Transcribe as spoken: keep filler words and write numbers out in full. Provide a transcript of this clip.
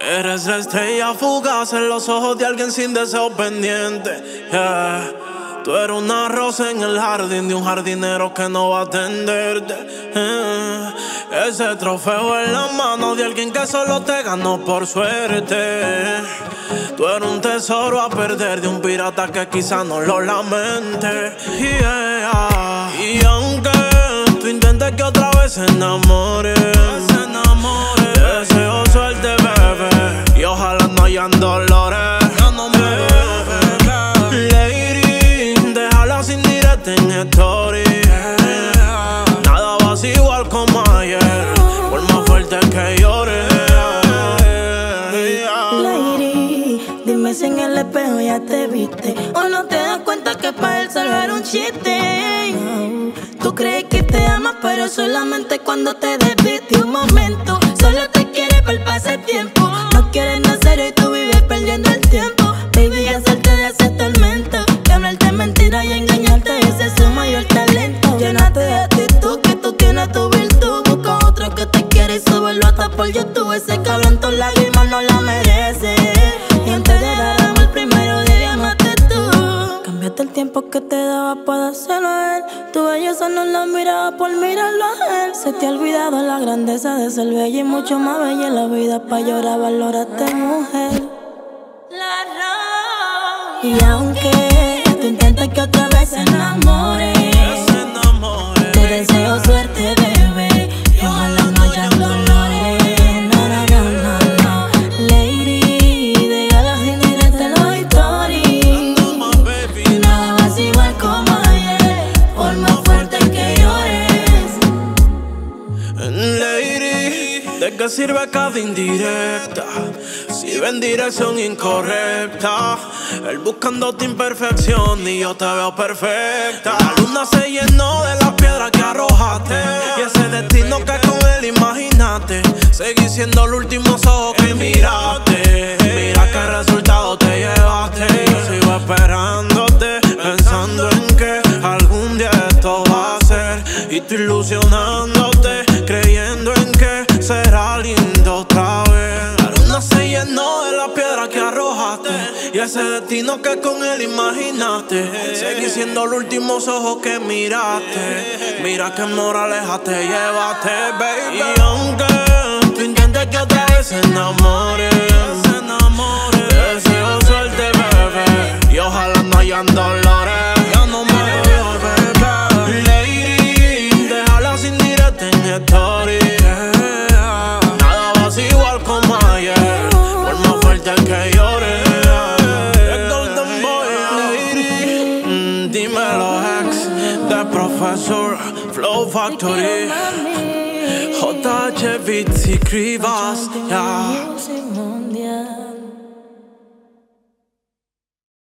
Eres la estrella fugaz en los ojos de alguien sin deseo pendiente, yeah. Tú eres una rosa en el jardín de un jardinero que no va a atenderte, yeah. Ese trofeo en la mano de alguien que solo te ganó por suerte. Tú eres un tesoro a perder de un pirata que quizá no lo lamente, yeah. Y aunque tú intentes que otra vez se enamore, se enamore, te deseo suerte, bebé, y ojalá no hayan dolores. Ya no me bebe, lady, déjala sin directa en story. Nada va a ser igual como ayer, por más fuerte que llore. Lady, dime si en el espejo ya te viste o no te das cuenta que para él solo era un chiste. No, tú crees que te amas, pero solamente cuando te desviste. Un momento, solo te quiere para el pasatiempo. No quieres nacer y tú vives perdiendo el tiempo. Baby, ya salte de ese tormento, que hablarte mentira y engañarte, ese es su mayor talento. Llénate de actitud, que tú tienes tu virtud. Busca otro que te quiere y súbelo hasta por YouTube. Ese cabrón tus lágrimas no la merece, y antes de dar amor primero debí amarte tú. Cambiaste el tiempo que te daba para hacerlo a él. Tu belleza no la miraba por mirarlo a él. Se te ha olvidado la grandeza de ser bella y mucho más bella en la vida. Pa' llorar valórate, mujer. Y aunque tú intentes que otra vez se enamore, te deseo suerte, bebé, y ojalá no haya dolores. No, no, no, no, no. Lady, déjala sin directa en los stories. Nada más igual como ayer, por más fuerte que llores. Lady, ¿de qué sirve cada indirecta si va en dirección incorrecta? Él buscándote imperfección y yo te veo perfecta. La luna se llenó de las piedras que arrojaste, y ese destino que con él imaginaste. Seguí siendo el último ojo que miraste. Mira qué resultado te llevaste. Yo sigo esperándote, pensando en que algún día esto va a ser. Y tú ilusionándote, creyendo en que será lindo otra vez. La luna se llenó de las piedras que arrojaste, y ese destino que con él imaginaste. Seguí siendo los últimos ojos que miraste. Mira qué moraleja te llevaste, baby. Y aunque tú intentes que otra vez se enamore, se enamore, te deseo suerte, bebé, y ojalá no hayan dolores. Ya no me bebé, lady, déjala sin directa en story. Nada va a ser igual como ayer, por más fuerte que llore. Professor, Flow Factory, J H Beats y Cribas, yeah.